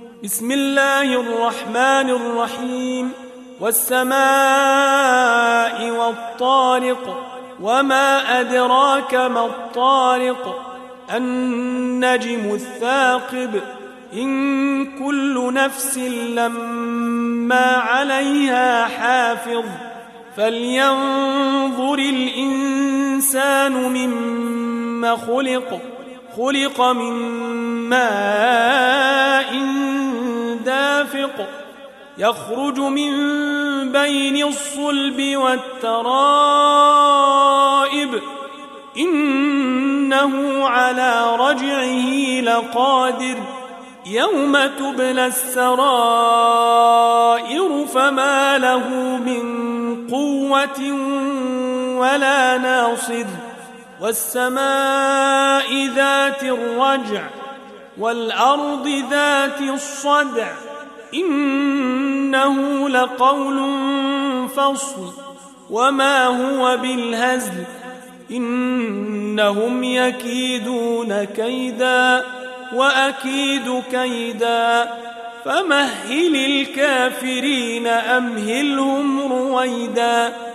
بسم الله الرحمن الرحيم. والسماء والطارق، وما أدراك ما الطارق، النجم الثاقب، إن كل نفس لما عليها حافظ، فلينظر الإنسان مما خلق من ماء دافق، يخرج من بين الصلب والترائب، إنه على رجعه لقادر، يوم تبلى السرائر فما له من قوة ولا ناصر. والسماء ذات الرجع، والأرض ذات الصدع، إنه لقول فصل، وما هو بالهزل، إنهم يكيدون كيدا وأكيد كيدا، فمهل الكافرين أمهلهم رويدا.